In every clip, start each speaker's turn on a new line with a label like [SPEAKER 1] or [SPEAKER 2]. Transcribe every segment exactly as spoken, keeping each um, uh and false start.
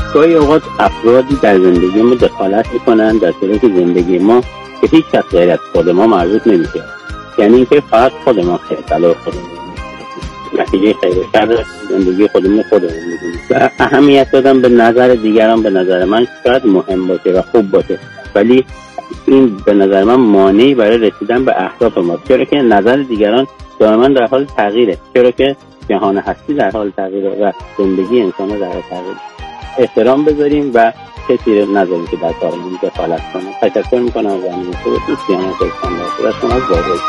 [SPEAKER 1] گاهی اوقات افرادی در زندگی ما دخالت میکنن در طرف زندگی ما که هیچ کس غیر از خود ما مربوط نمیشه، یعنی اینکه فقط خود ما خیر بلا خودمون نتیجه خیر شر زندگی خودمون خودمون میدونیم و اهمیت دادن به نظر دیگران به نظر من شاید مهم باشه و خوب باشه، ولی این به نظر من مانعی برای رسیدن به اهداف ما، چرا که نظر دیگران دائما در حال تغییره، چرا که جهان هستی در حال تغییره و زندگی انسان در حال تغییره. احترام بذاریم و کسی رو نذاریم که در کارمون دخالت کنه. تشکر میکنم از همین صحبتون. سیانا دکتر شما از بازار.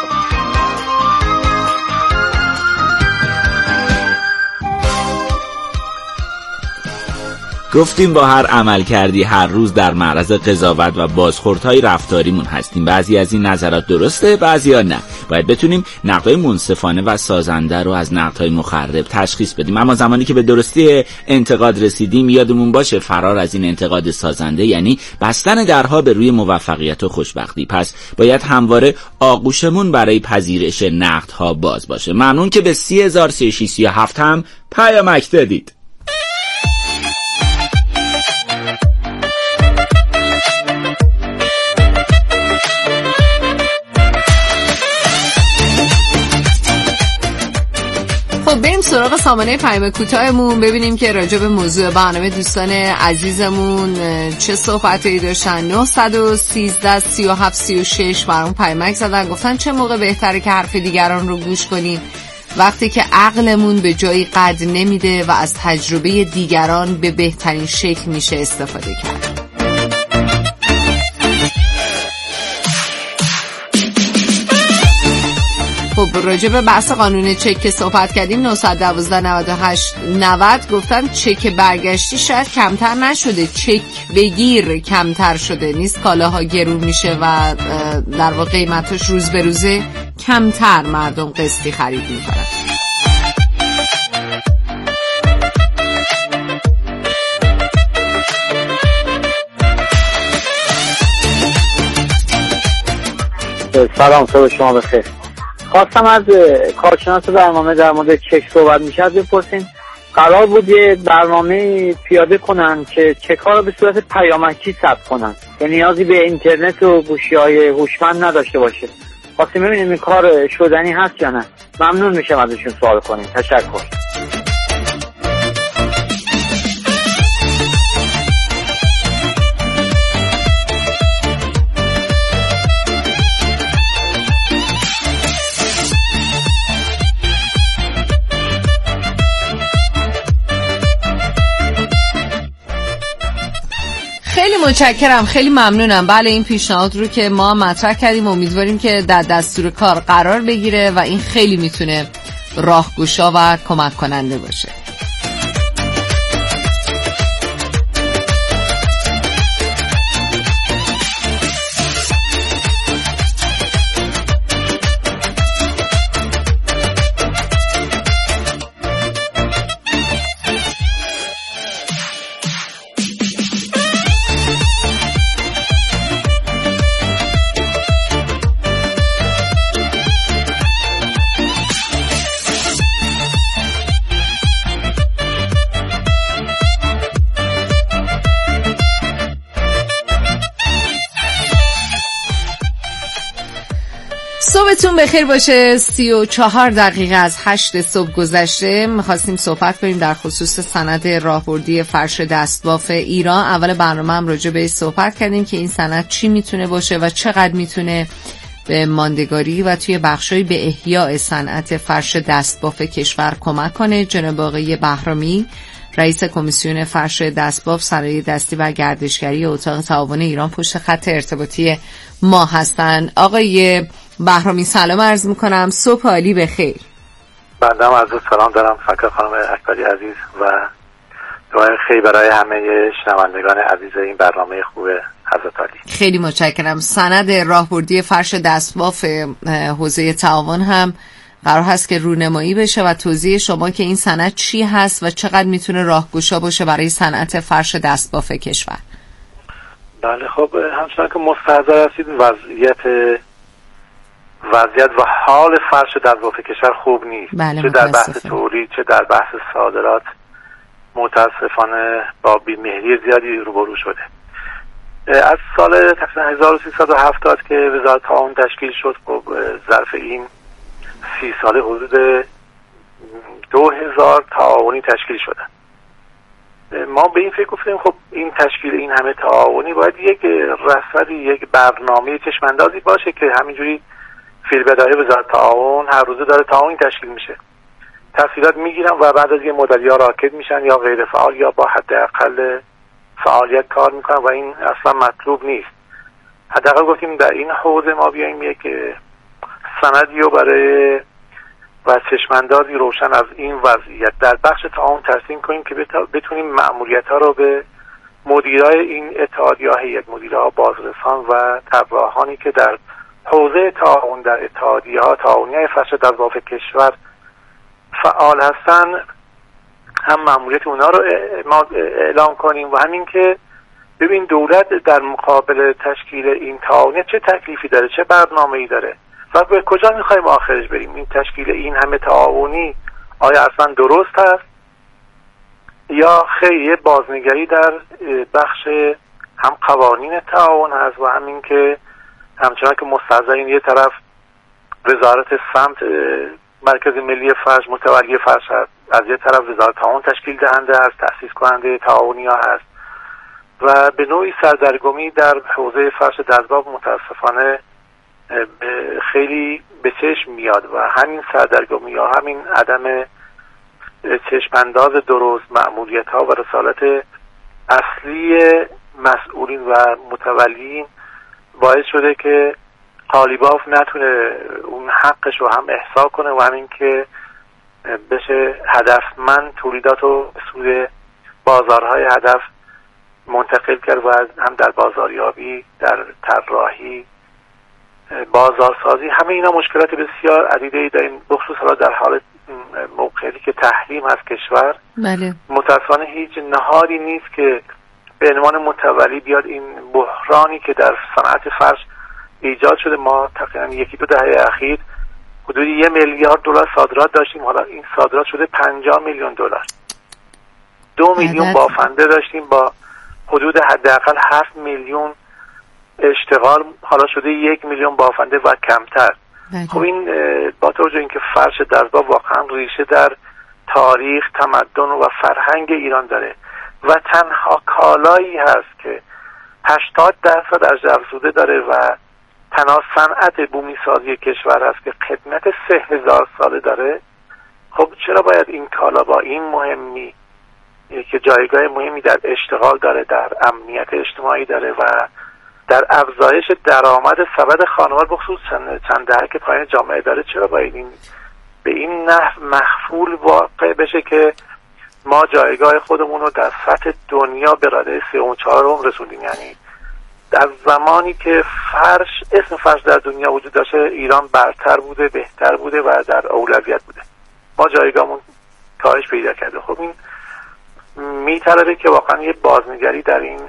[SPEAKER 2] گفتیم با هر عمل کردی هر روز در معرض قضاوت و بازخوردهای رفتاریمون هستیم. بعضی از این نظرات درسته، بعضی ها نه. باید بتونیم نقدهای منصفانه و سازنده رو از نقدهای مخرب تشخیص بدیم. اما زمانی که به درستی انتقاد رسیدیم یادمون باشه فرار از این انتقاد سازنده یعنی بستن درها به روی موفقیت و خوشبختی. پس باید همواره آغوشمون برای پذیرش نقدها باز باشه. ممنون که به سی هزار سی و شش سی و هفت هم پیامک دادید.
[SPEAKER 3] خب بریم سراغ سامانه پیام کوتاهمون ببینیم که راجع به موضوع برنامه دوستان عزیزمون چه صحبتایی داشتن. نه یک سه سه و هفت سی و شش برامون پیامک زدن، گفتن چه موقع بهتره که حرف دیگران رو گوش کنیم؟ وقتی که عقلمون به جایی قد نمیده و از تجربه دیگران به بهترین شکل میشه استفاده کرد. خب راجع به بحث قانون چک که صحبت کردیم. نه یک دو نه هشت نود گفتن چک برگشتی شاید کمتر نشده، چک بگیر کمتر شده، نیست کالاها گرون میشه و در واقع قیمتش روز به روزه کمتر مردم قسطی خرید میکنن.
[SPEAKER 4] سلام، صبح شما بخیر. خواستم از کارشناس برنامه در مورد چک صحبت میشه بپرسین. قرار بود یه برنامه پیاده کنن که چک ها رو به صورت پیامکی ثبت کنن که نیازی به اینترنت و گوشی‌های هوشمند نداشته باشه. خواستیم ببینیم این کار شدنی هست یا نه. ممنون میشم ازشون سوال کنیم. تشکر.
[SPEAKER 3] خیلی متشکرم، خیلی ممنونم. بله این پیشنهاد رو که ما مطرح کردیم امیدواریم که در دستور کار قرار بگیره و این خیلی میتونه راهگشا و کمک کننده باشه. صبحتون بخیر باشه. سی و چهار دقیقه از هشت صبح گذشته. میخواستیم صحبت کنیم در خصوص سند راهبردی فرش دستباف ایران. اول برنامه هم راجع به صحبت کردیم که این سند چی میتونه باشه و چقدر میتونه به ماندگاری و توی بخشای به احیاء صنعت فرش دستباف کشور کمک کنه. جناب آقای بهرامی رئیس کمیسیون فرش دستباف صنایع دستی و گردشگری اتاق تعاون ایران پشت خط ارتباطی ما هستن. آقای بهرامی سلام عرض میکنم، صبح عالی بخیر.
[SPEAKER 5] بنده هم عرض سلام دارم فقط خانم اکبری عزیز و دعای خیر برای همه شنوندگان عزیز این برنامه خوب حضرت عالی.
[SPEAKER 3] خیلی متشکرم. سند راهبردی فرش دستباف حوزه تعاون هم قرار هست که رونمایی بشه و توضیح شما که این سند چی هست و چقدر میتونه راهگشا باشه برای صنعت فرش دستباف کشور.
[SPEAKER 5] بله خب همچنان که مستحضر هستید وضعیت وضعیت و حال فرش دستباف کشور خوب نیست.
[SPEAKER 3] بله
[SPEAKER 5] چه در بحث تولید چه در بحث صادرات متاسفانه با بیمهری زیادی روبرو شده. از سال تقریبا هزار و سیصد و هفتاد که وزارت تعاون تشکیل شد، خب ظرف این سی ساله حدود دو هزار تعاونی تشکیل شدن. ما به این فکر گفتیم خب این تشکیل این همه تعاونی باید یک رصدی، یک برنامه چشماندازی باشه که همینجوری فیل بداهه وزارت تعاون هر روزه داره تعاونی تشکیل میشه، تحصیلات میگیرن و بعد از یه مدت یا راکد میشن یا غیر فعال یا با حداقل فعالیت کار میکنن و این اصلا مطلوب نیست. حداقل گفتیم در این حوزه ما بیایم یک سندی رو برای و چشماندازی روشن از این وضعیت در بخش تعاون ترسیم کنیم که بتونیم مأموریت ها رو به مدیرای این اتحادیه ها، هیئت مدیرها، بازرسان و طراحانی که در حوزه تعاون در اتحادیه ها تعاونی‌های فرش دستباف کشور فعال هستن هم مأموریت اونا رو ما اعلام کنیم و همین که ببین دولت در مقابل تشکیل این تعاونیت چه تکلیفی داره، چه برنامه‌ای داره و به کجا میخوایم آخرش بریم. این تشکیل این همه تعاونی آیا اصلا درست هست یا خیلی بازنگری در بخش هم قوانین تعاون هست و همین که همچنان که مستحضرین یه طرف وزارت سمت مرکز ملی فرش متولی فرش هست، از یه طرف وزارت تعاون تشکیل دهنده هست، تأسیس کننده تعاونی ها هست و به نوعی سردرگمی در حوزه فرش دستباف متاسفانه خیلی به چشم میاد و همین سردرگمی ها، همین عدم چشمانداز درست، مأموریت ها و رسالت اصلی مسئولین و متولین باعث شده که قالیباف نتونه اون حقش رو هم احصا کنه و همین که بشه هدفمند تولیدات رو به سوی بازارهای هدف منتقل کرد و هم در بازاریابی، در طراحی، بازارسازی، همه اینا مشکلات بسیار عدیده‌ای داریم، بخصوص حالا در حال موقعیتی که تحریم هست کشور.
[SPEAKER 3] بله.
[SPEAKER 5] متاسفانه هیچ نهادی نیست که به عنوان متولی بیاد این بحرانی که در صنعت فرش ایجاد شده. ما تقریبا یکی دو دهه اخیر حدود یه میلیارد دلار صادرات داشتیم، حالا این صادرات شده پنجاه میلیون دلار. دو میلیون بافنده داشتیم با حدود حداقل هفت میلیون اشتغال، حالا شده یک میلیون بافنده و کمتر.
[SPEAKER 3] بله.
[SPEAKER 5] خب این با توجه اینکه فرش دستباف واقعا ریشه در تاریخ، تمدن و فرهنگ ایران داره و تنها کالایی هست که هشتاد درصد از افزوده داره و تنها صنعت بومی سازی کشور هست که قدمت سه هزار ساله داره، خب چرا باید این کالا با این مهمی که جایگاه مهمی در اشتغال داره، در امنیت اجتماعی داره و در افزایش درآمد سبد خانوار بخصوص چند دهه که پایین جامعه داره، چرا باید این به این نحو مخفول واقع بشه که ما جایگاه خودمون رو در سطح دنیا به رده سه و چهارم رسوندیم؟ یعنی در زمانی که فرش اسم فرش در دنیا وجود داشته ایران برتر بوده، بهتر بوده و در اولویت بوده، ما جایگاهمون کاهش پیدا کرده. خب این میطلبه که واقعا یه بازنگری در این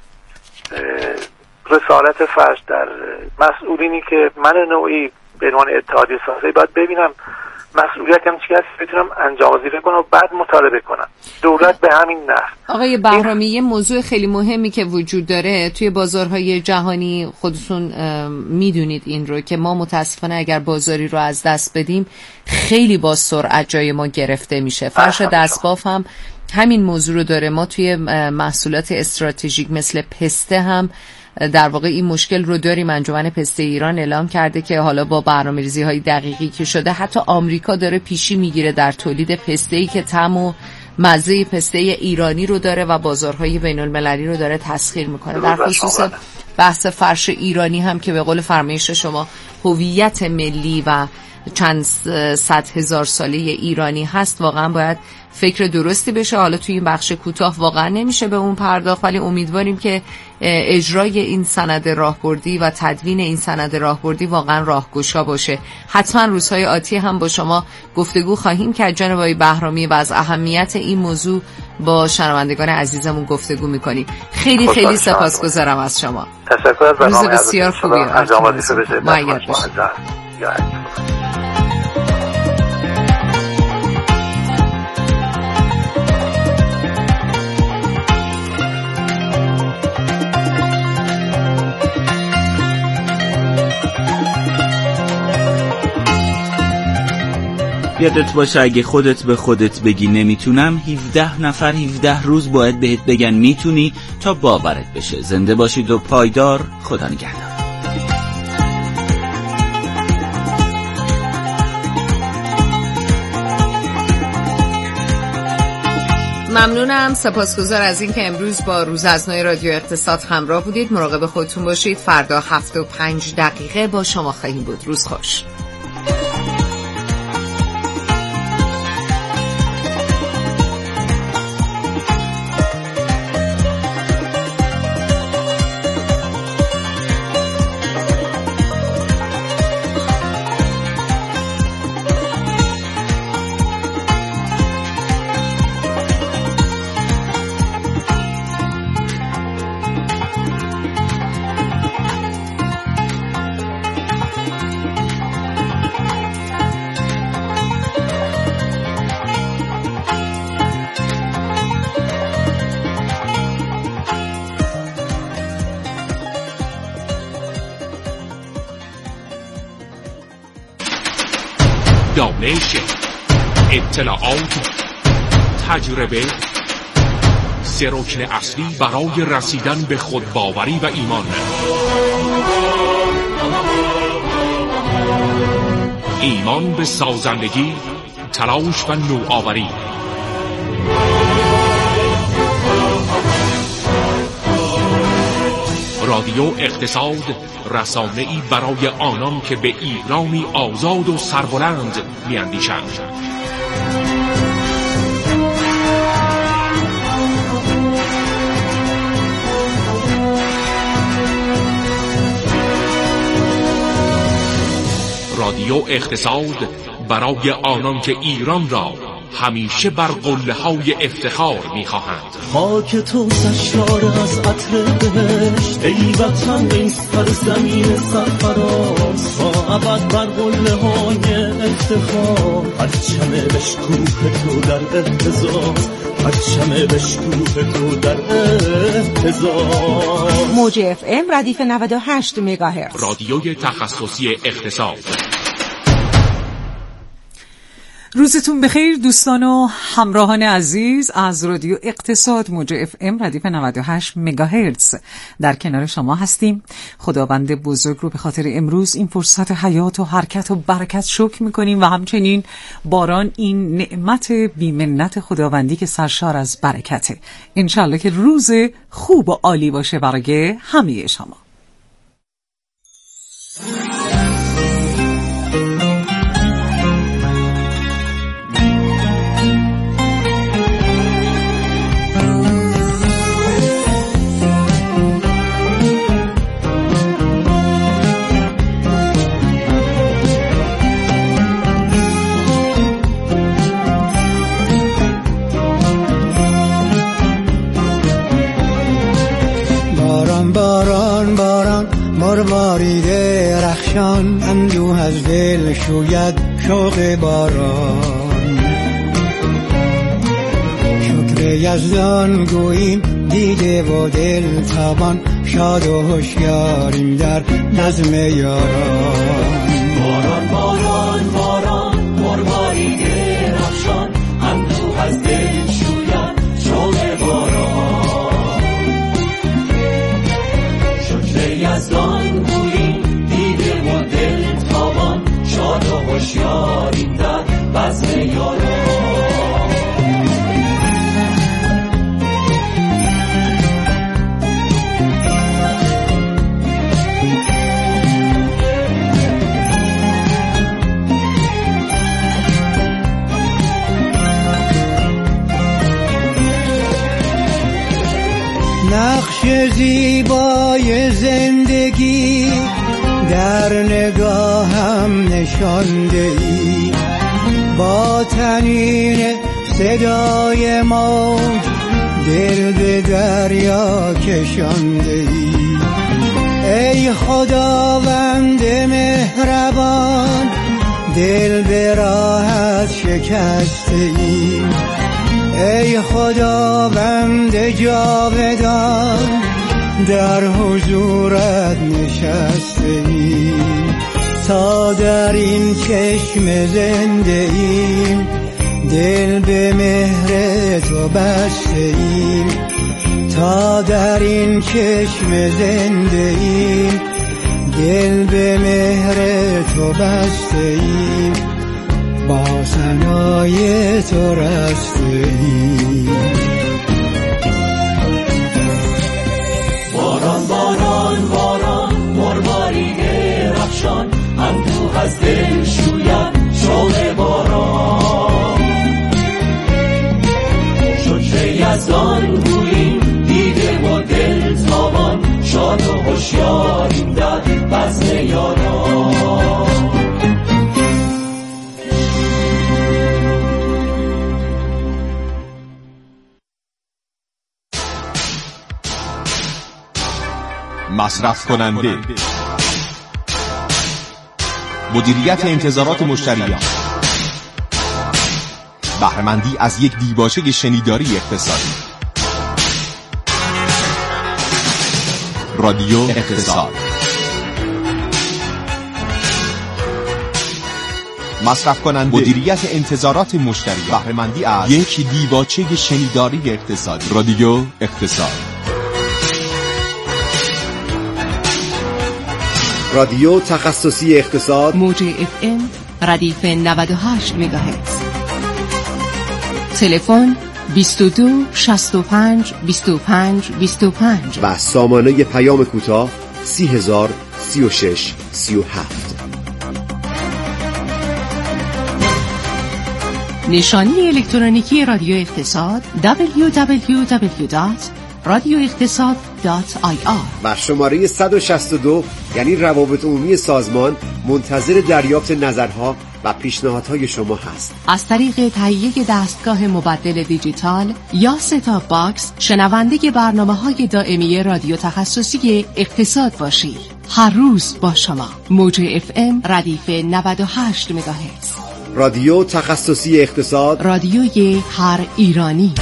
[SPEAKER 5] رسالت فرش در مسئولینی که من نوعی به عنوان اتحادیه سازی باید ببینم مسئولیتم چی هست، بتونم انجام وظیفه کنم و بعد مطالبه کنم. دولت به همین نحو.
[SPEAKER 3] آقای بهرامی، یه موضوع خیلی مهمی که وجود داره توی بازارهای جهانی، خودتون میدونید این رو که ما متاسفانه اگر بازاری رو از دست بدیم خیلی با سرعت جای ما گرفته میشه. فرش دستباف هم همین موضوع رو داره. ما توی محصولات استراتژیک مثل پسته هم در واقع این مشکل رو داریم. انجمن پسته ایران اعلام کرده که حالا با برنامه‌ریزی های دقیقی که شده حتی آمریکا داره پیشی میگیره در تولید پسته‌ای که طعم و مزه پسته ایرانی رو داره و بازارهای بین المللی رو داره تسخیر میکنه. در خصوص بحث فرش ایرانی هم که به قول فرمایش شما هویت ملی و چند صد هزار ساله ایرانی هست، واقعا باید فکر درستی بشه. حالا توی این بخش کوتاه واقعا نمیشه به اون پرداخت، ولی امیدواریم که اجرای این سند راهبردی و تدوین این سند راهبردی واقعا راهگشا باشه. حتما روزهای آتی هم با شما گفتگو خواهیم کرد جناب آقای بهرامی و از اهمیت این موضوع با شنوندگان عزیزمون گفتگو میکنیم. خیلی خیلی سپاسگزارم از شما.
[SPEAKER 5] تشکر از
[SPEAKER 3] برنامه. روز بسیار خوبی.
[SPEAKER 5] انجام وظیفه بشه.
[SPEAKER 3] معید بشه.
[SPEAKER 2] یادت باشه اگه خودت به خودت بگی نمیتونم، هفده نفر هفده روز باید بهت بگن میتونی تا باورت بشه. زنده باشید و پایدار. خدا نگهدار.
[SPEAKER 3] ممنونم، سپاسگزار از این که امروز با روز از نو رادیو اقتصاد همراه بودید. مراقب خودتون باشید. فردا هفت و پنج دقیقه با شما خواهیم بود. روز خوش.
[SPEAKER 6] دانش، اطلاعات، تجربه، سه رکن اصلی برای رسیدن به خودباوری و ایمان. ایمان به سازندگی، تلاش و نوآوری. رادیو اقتصاد، رسانه‌ای برای آنان که به ایرانی آزاد و سربلند می‌اندیشند. رادیو اقتصاد برای آنان که ایران را همیشه بر قله‌های افتخار می‌خواهند.
[SPEAKER 7] خاک تو سرشار از عطر بهشت، ای وطن این سرزمین سرفراز، تا ابد بر قله‌های افتخار. پرچم بشکوه تو در اهتزاز، پرچم بشکوه تو در اهتزاز.
[SPEAKER 8] موج اف ام ردیف نود و هشت مگاهرتز،
[SPEAKER 6] رادیوی تخصصی اقتصاد.
[SPEAKER 9] روزتون بخیر دوستان و همراهان عزیز از رادیو اقتصاد موج اف ام ردیف نود و هشت مگاهرتز در کنار شما هستیم. خداوند بزرگ رو به خاطر امروز این فرصت حیات و حرکت و برکت شکر میکنیم و همچنین باران این نعمت بی‌منت خداوندی که سرشار از برکته. انشالله که روز خوب و عالی باشه برای همه شما.
[SPEAKER 10] مروارید رخشان، اندوه از دل شوید شوق باران. شکر یزدان گوییم دیده و دل تابان، شاد و هوشیاریم در نظم یاران.
[SPEAKER 7] باران باران باران مروارید رخشان، اندوه از دل شوید شوق باران. شکر یزدان شاد و هوشیاریم در بزم یاران.
[SPEAKER 10] نقش زیبای زندگی در نگاهم نشانده ای، با تنین صدای موج دل به دریا کشانده ای. ای خداوند مهربان، دل به راحت شکسته ای. ای خداوند جاودان، در حضورت نشسته ای. تا در این چشم زنده ایم دل به مهر تو بسته ایم تا در این چشم زنده ایم دل به مهر تو بسته ایم با ثنای تو رسته ایم
[SPEAKER 7] باران باران باران مرماری رخشان اندوه از دل شوید شوق باران شکر یزدان گوییم دیده و دل تابان شاد و هوشیاریم در بزم یاران
[SPEAKER 6] مصرف کننده مدیریت انتظارات مشتریان بهره‌مندی از یک دیباچه شنیداری اقتصادی رادیو اقتصاد مصرف کننده مدیریت انتظارات مشتریان بهره‌مندی از یک دیباچه شنیداری اقتصادی رادیو اقتصاد
[SPEAKER 11] رادیو تخصصی اقتصاد
[SPEAKER 8] موج اف ام ردیف نود و هشت مگاهرتز تلفن بیست و دو شصت و پنج بیست و پنج بیست و پنج
[SPEAKER 11] و سامانه پیام کوتاه سی هزار سی و شش سی و هفت.
[SPEAKER 8] نشانی الکترونیکی رادیو اقتصاد دبلیو دبلیو دبلیو دات رادیو اقتصاد دات آی آر
[SPEAKER 11] و شماره صد و شصت و دو یعنی روابط عمومی سازمان منتظر دریافت نظرها و پیشنهادهای شما هست.
[SPEAKER 8] از طریق تهیه دستگاه مبدل دیجیتال یا ستاپ باکس شنونده برنامه‌های دائمی رادیو تخصصی اقتصاد باشید. هر روز با شما. موج اف ام ردیف نود و هشت مگاهرتز.
[SPEAKER 11] رادیو تخصصی اقتصاد،
[SPEAKER 8] رادیوی هر ایرانی.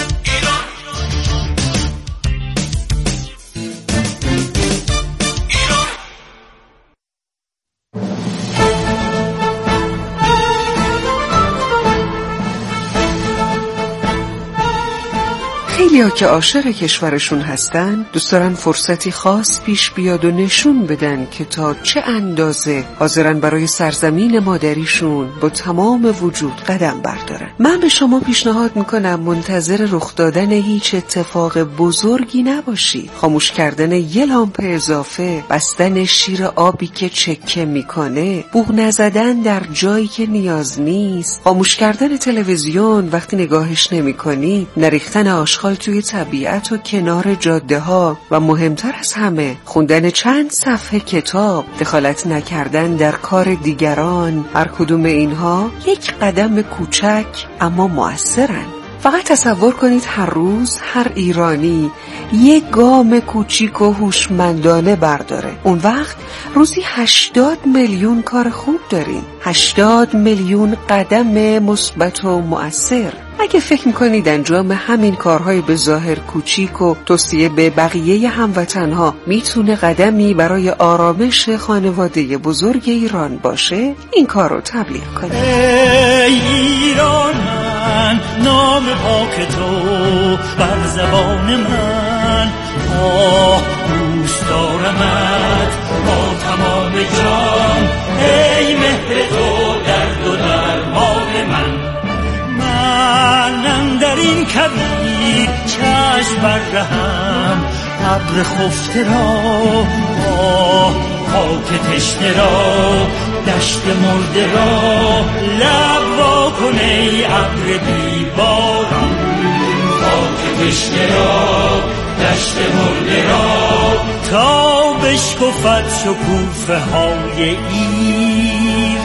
[SPEAKER 12] خیلیا که عاشق کشورشون هستن دوست دارن فرصتی خاص پیش بیاد و نشون بدن که تا چه اندازه حاضرن برای سرزمین مادریشون با تمام وجود قدم بردارن. من به شما پیشنهاد میکنم منتظر رخ دادن هیچ اتفاق بزرگی نباشید. خاموش کردن یه لامپ اضافه، بستن شیر آبی که چکه میکنه، بوق نزدن در جایی که نیاز نیست، خاموش کردن تلویزیون وقتی نگاهش نمیکنی، نریختن آشغال توی طبیعت و کنار جاده ها و مهمتر از همه خوندن چند صفحه کتاب، دخالت نکردن در کار دیگران. هر کدوم اینها یک قدم کوچک اما مؤثرن. فقط تصور کنید هر روز هر ایرانی یک گام کوچیک و هوشمندانه برداره. اون وقت روزی هشتاد میلیون کار خوب داریم، هشتاد میلیون قدم مثبت و مؤثر. اگه فکر میکنید انجام همین کارهای به ظاهر کوچیک و توصیه به بقیه هموطنها میتونه قدمی برای آرامش خانواده بزرگ ایران باشه، این کار رو تبلیغ کنید.
[SPEAKER 7] ای ایران من، نام پاک تو بر زبان من، آه دوست دارمت با تمام جان، ای مهر تو درد و درمان من. من در این کویر چشم برهم، ابر خفته را آه خاک تشنه را، دشت مرده را لب وا کن ای ابر بیباران. خاک تشنه را دشت مرده را تا بشکفد شکوفه های ایران.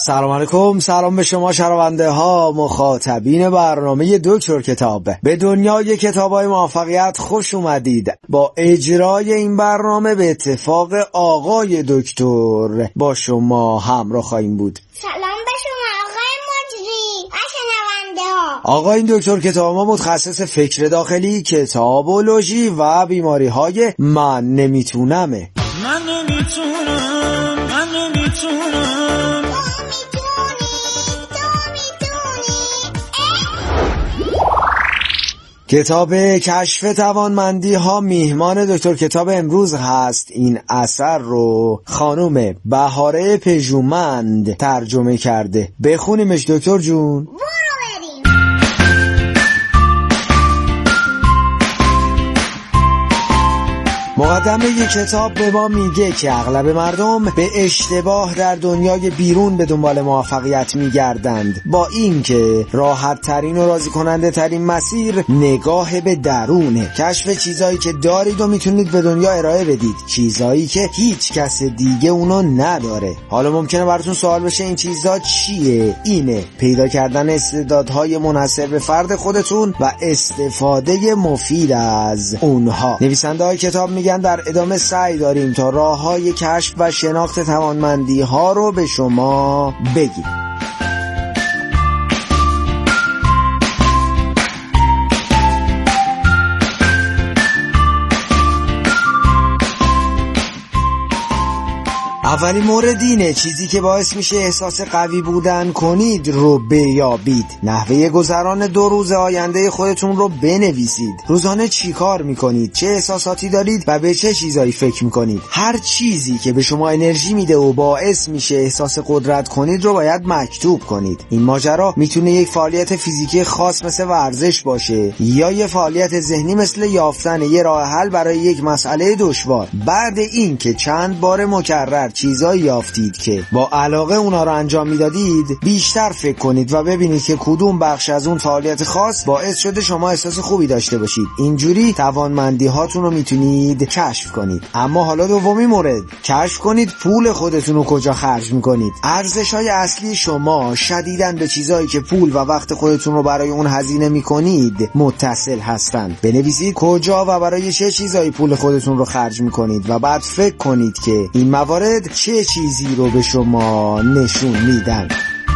[SPEAKER 13] سلام علیکم، سلام به شما شنونده ها، مخاطبین برنامه دکتر کتاب. به دنیای کتاب‌های موفقیت خوش اومدید. با اجرای این برنامه به اتفاق آقای دکتر با شما همراه خواهیم بود.
[SPEAKER 14] سلام به شما آقای مجری و شنونده ها.
[SPEAKER 13] آقای دکتر کتاب ما متخصص فکر داخلی، کتابولوژی و بیماری‌های من نمیتونمه.
[SPEAKER 7] من نمیتونم، من نمیتونم.
[SPEAKER 13] کتاب کشف توانمندی ها میهمان دکتر کتاب امروز هست. این اثر رو خانم بهاره پژومند ترجمه کرده. بخونیمش دکتر جون. مقدمه یک کتاب به ما میگه که اغلب مردم به اشتباه در دنیای بیرون به دنبال موفقیت میگردند، با اینکه راحت ترین و راضی کننده ترین مسیر نگاه به درونه، کشف چیزایی که دارید و میتونید به دنیا ارائه بدید، چیزایی که هیچ کس دیگه اونو نداره. حالا ممکنه براتون سوال بشه این چیزا چیه؟ اینه پیدا کردن استعدادهای منحصر به فرد خودتون و استفاده مفید از اونها. نویسنده های کتاب میگن در ادامه سعی داریم تا راه‌های کشف و شناخت توانمندی ها رو به شما بگیم. اولین مورد اینه چیزی که باعث میشه احساس قوی بودن کنید رو بیابید. نحوه گذران دو روز آینده خودتون رو بنویسید. روزانه چی کار میکنید؟ چه احساساتی دارید و به چه چیزایی فکر میکنید؟ هر چیزی که به شما انرژی میده و باعث میشه احساس قدرت کنید رو باید مکتوب کنید. این ماجرا میتونه یک فعالیت فیزیکی خاص مثل ورزش باشه یا یه فعالیت ذهنی مثل یافتن یه راه حل برای یک مسئله دشوار. بعد این که چند بار مکرر چیزایی یافتید که با علاقه اونا رو انجام میدادید، بیشتر فکر کنید و ببینید که کدوم بخش از اون فعالیت خاص باعث شده شما احساس خوبی داشته باشید. اینجوری توانمندی هاتون رو میتونید کشف کنید. اما حالا دومی مورد، کشف کنید پول خودتون رو کجا خرج میکنید. ارزش های اصلی شما شدیداً به چیزایی که پول و وقت خودتون رو برای اون هزینه میکنید متصل هستند. بنویسید کجا و برای چه چیزایی پول خودتون رو خرج میکنید و بعد فکر کنید که این موارد چه چیزی رو به شما نشون میدن.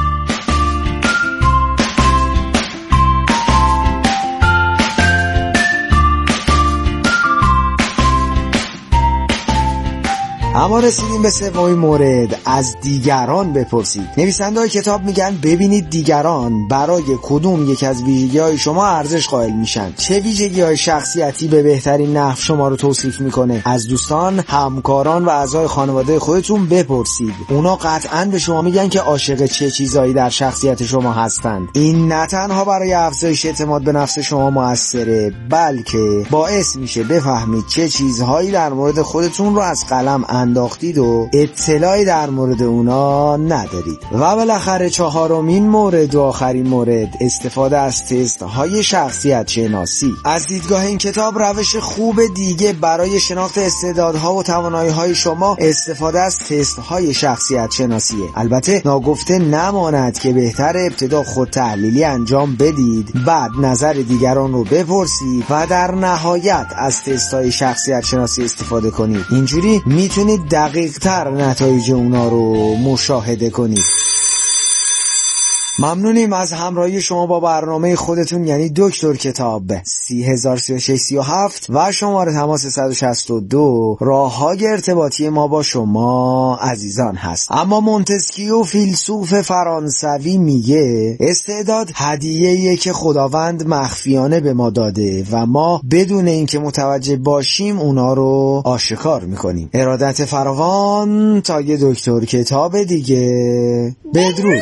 [SPEAKER 13] اما رسیدیم به سومین مورد، از دیگران بپرسید. نویسنده های کتاب میگن ببینید دیگران برای کدوم یک از ویژگی های شما ارزش قائل میشن. چه ویژگی های شخصیتی به بهترین نحو شما رو توصیف میکنه. از دوستان، همکاران و اعضای خانواده خودتون بپرسید. اونا قطعاً به شما میگن که عاشق چه چیزایی در شخصیت شما هستند. این نه تنها برای افزایش اعتماد به نفس شما موثره، بلکه باعث میشه بفهمید چه چیزهایی در مورد خودتون رو از قلم انداختید و اطلاعی در مورد اونا ندارید. و بالاخره چهارمین مورد و آخرین مورد، استفاده از تست های شخصیت شناسی. از دیدگاه این کتاب روش خوب دیگه برای شناخت استعدادها و توانایی های شما استفاده از تست های شخصیت شناسیه. البته ناگفته نماند که بهتر ابتدا خود تحلیلی انجام بدید، بعد نظر دیگران رو بپرسید و در نهایت از تست های شخصیت شناسی استفاده کنید. اینجوری میتونید دقیق تر نتایج اونا رو مشاهده کنید. ممنونیم از همراهی شما با برنامه خودتون، یعنی دکتر کتاب. سی هزار سی و شش سی و هفت و شماره تماس صد و شصت و دو راه‌های ارتباطی ما با شما عزیزان هست. اما مونتسکیو فیلسوف فرانسوی میگه استعداد هدیه‌ایه که خداوند مخفیانه به ما داده و ما بدون اینکه متوجه باشیم اونا رو آشکار میکنیم. ارادت فراوان تا یه دکتر کتاب دیگه. بدرود.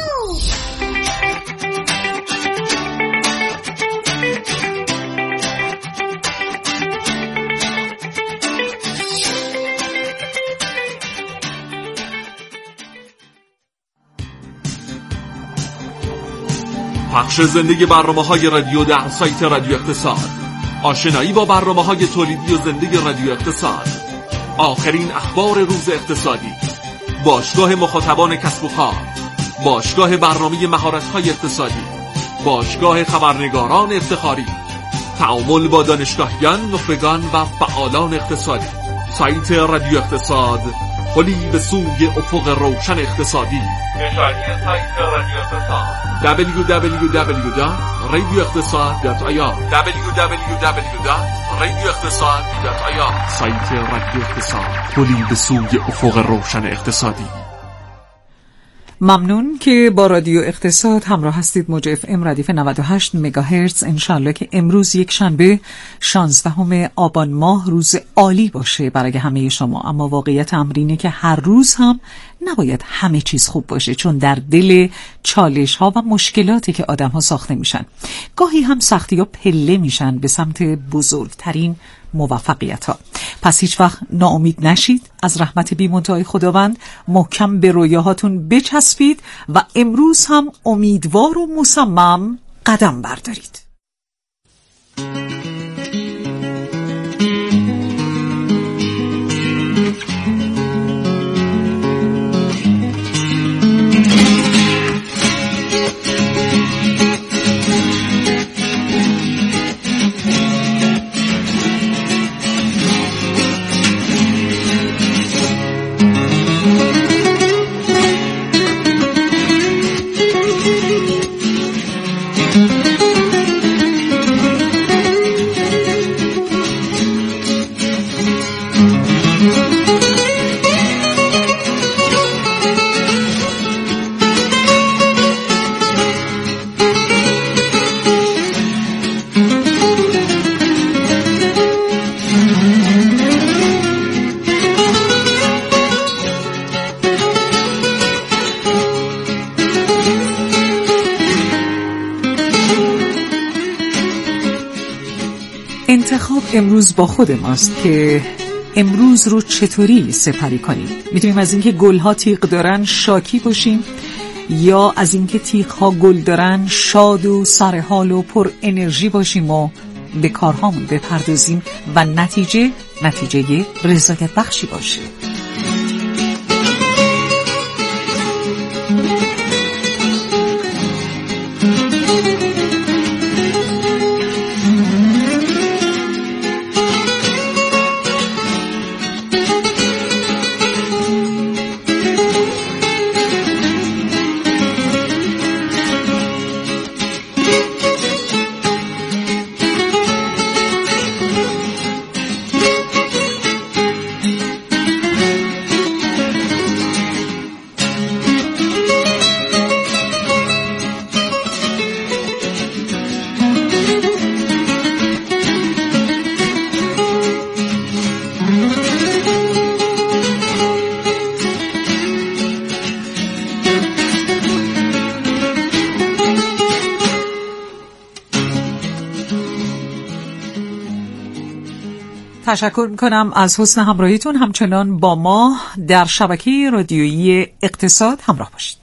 [SPEAKER 6] پخش زندگی برنامه‌های رادیو در سایت رادیو اقتصاد، آشنایی با برنامه‌های تولیدی و زندگی رادیو اقتصاد، آخرین اخبار روز اقتصادی، باشگاه مخاطبان کسب و کار، باشگاه برنامه مهارت‌های اقتصادی، باشگاه خبرنگاران افتخاری، تعامل با دانشگاهیان، نخبگان و فعالان اقتصادی. سایت رادیو اقتصاد، پلی به سوی افق روشن اقتصادی. نشانی سایت رادیو اقتصاد دبلیو دبلیو دبلیو دات رادیو اقتصاد دات آی آر دبلیو دبلیو دبلیو دات رادیو اقتصاد دات آی آر. سایت رادیو اقتصاد، پلی به سوی افق روشن اقتصادی.
[SPEAKER 9] ممنون که با رادیو اقتصاد همراه هستید. موج اف ام ردیف نود و هشت مگاهرتز. انشالله که امروز یک شنبه شانزدهم آبان ماه روز عالی باشه برای همه شما. اما واقعیت امر اینه که هر روز هم نباید همه چیز خوب باشه، چون در دل چالش ها و مشکلاتی که آدم ها ساخته میشن، گاهی هم سختی ها پله میشن به سمت بزرگترین موفقیت ها. پس هیچ وقت ناامید نشید از رحمت بی‌منتهای خداوند. محکم به رویاهاتون بچسبید و امروز هم امیدوار و مصمم قدم بردارید. انتخاب امروز با خود ماست که امروز رو چطوری سپری کنیم. میتونیم از اینکه گل‌ها تیغ دارن شاکی باشیم، یا از اینکه تیغ‌ها گل دارن شاد و سرحال و پر انرژی باشیم و به کارهامون بپردازیم و نتیجه نتیجه رضایت بخشی باشه. تشکر میکنم از حسن همراهیتون. همچنان با ما در شبکه رادیویی اقتصاد همراه باشید.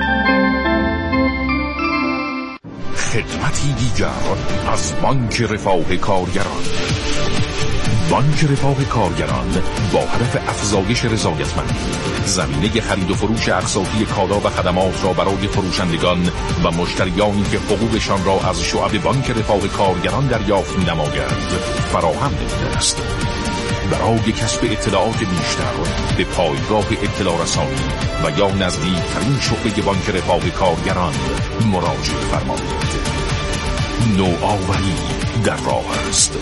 [SPEAKER 15] خدمتی دیگر از بانک رفاه کارگران. بانک رفاه کارگران با هدف افزایش رضایتمندی زمینه خرید و فروش اقساطی کالا و خدمات را برای فروشندگان و مشتریانی که حقوقشان را از شعب بانک رفاه کارگران دریافت می‌نماید فراهم نموده است. برای کسب اطلاعات بیشتر به پایگاه اطلاع رسانی و یا نزدیکترین شعبه بانک رفاه کارگران مراجعه فرمایید. نوآوری در راه است.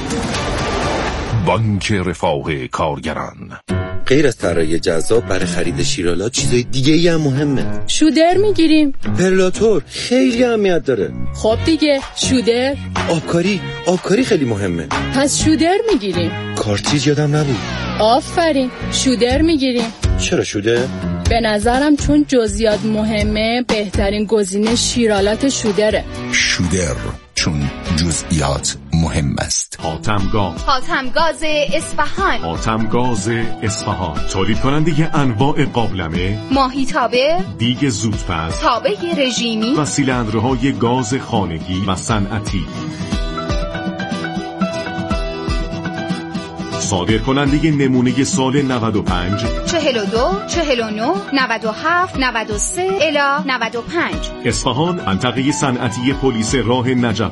[SPEAKER 15] بانک رفاه کارگران.
[SPEAKER 16] غیر از طراحی جذاب برای خرید شیرالات چیزای دیگه ای هم مهمه.
[SPEAKER 17] شودر میگیریم.
[SPEAKER 16] پرلاتور خیلی اهمیت داره.
[SPEAKER 17] خب دیگه شودر.
[SPEAKER 16] آبکاری آبکاری خیلی مهمه.
[SPEAKER 17] پس شودر میگیریم.
[SPEAKER 16] کارتریج یادم نبود.
[SPEAKER 17] آفرین شودر میگیریم.
[SPEAKER 16] چرا شودر؟
[SPEAKER 17] به نظرم چون جزئیات مهمه بهترین گزینه شیرالات شودره.
[SPEAKER 15] شودر چون جزئیات مهم است.
[SPEAKER 18] حاتمگاز
[SPEAKER 19] حاتمگاز اصفهان
[SPEAKER 18] حاتمگاز اصفهان تولید کننده انواع قابلمه،
[SPEAKER 19] ماهیتابه،
[SPEAKER 18] دیگ زودپز،
[SPEAKER 19] تابه رژیمی
[SPEAKER 18] و سیلندرهای گاز خانگی و صنعتی. صادر کننده نمونه سال نود و پنج
[SPEAKER 19] چهل و دو چهل و نه نود و هفت نود و سه الی نود و پنج.
[SPEAKER 18] اصفهان، منطقه صنعتی پلیس راه نجف